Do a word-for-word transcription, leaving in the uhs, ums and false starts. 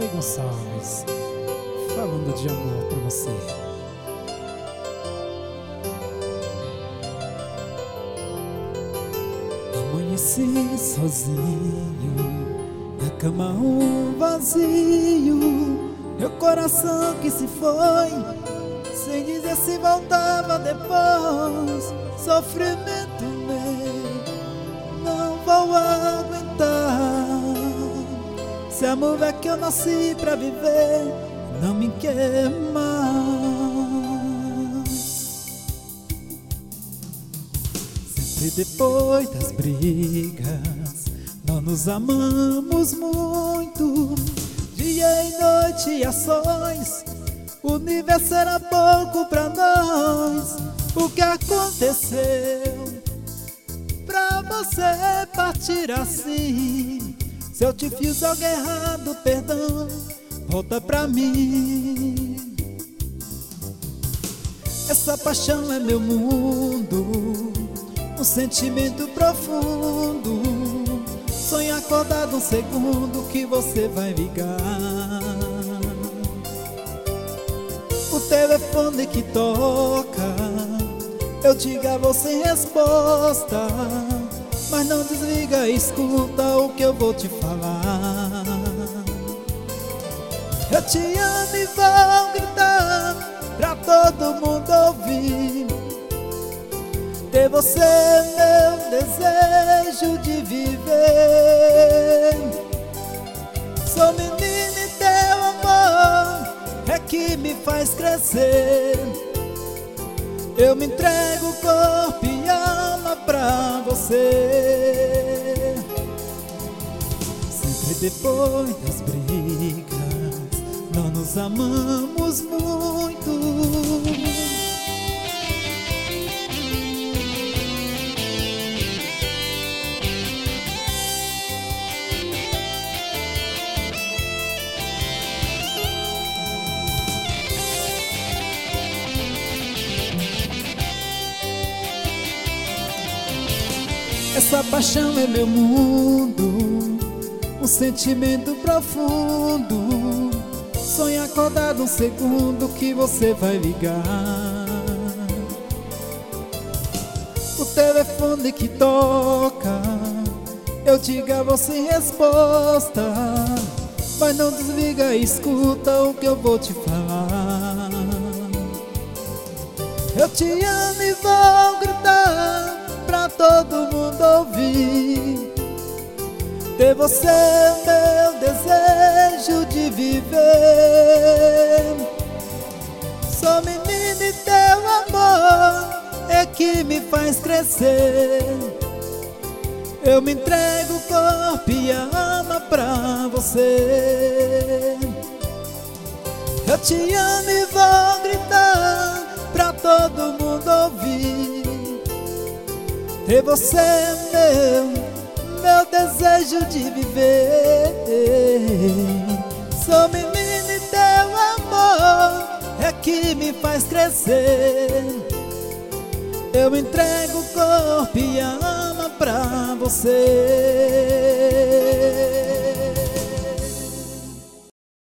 Ney Gonçalves, falando de amor pra você. Amanheci sozinho, na cama um vazio, meu coração que se foi, sem dizer se voltava depois. Sofrimento meu, não vou aguentar. Se amor é que eu nasci pra viver, não me quer mais. Sempre depois das brigas, nós nos amamos muito. Dia e noite e ações, o universo era pouco pra nós. O que aconteceu pra você partir assim? Se eu te fiz algo errado, perdão, volta pra mim. Essa paixão é meu mundo, um sentimento profundo. Sonho acordado um segundo que você vai ligar. O telefone que toca, eu digo a você em resposta, mas não desliga, escuta o que eu vou te falar. Eu te amo e vou gritar pra todo mundo ouvir. Ter você é meu desejo de viver. Sou menina e teu amor é que me faz crescer. Eu me entrego corpo e alma pra você. Sempre depois das brigas, nós nos amamos muito. Essa paixão é meu mundo, um sentimento profundo. Sonho acordado um segundo que você vai ligar. O telefone que toca, eu digo a você em resposta, mas não desliga, escuta o que eu vou te falar. Eu te amo e vou gritar pra todo mundo ouvir. Ter você é meu desejo de viver. Sou menina e teu amor é que me faz crescer. Eu me entrego corpo e alma pra você. Eu te amo e vou gritar pra todo mundo ouvir. Ter você é meu, meu desejo de viver. Sou menina e teu amor é que me faz crescer. Eu me entrego corpo e alma pra você.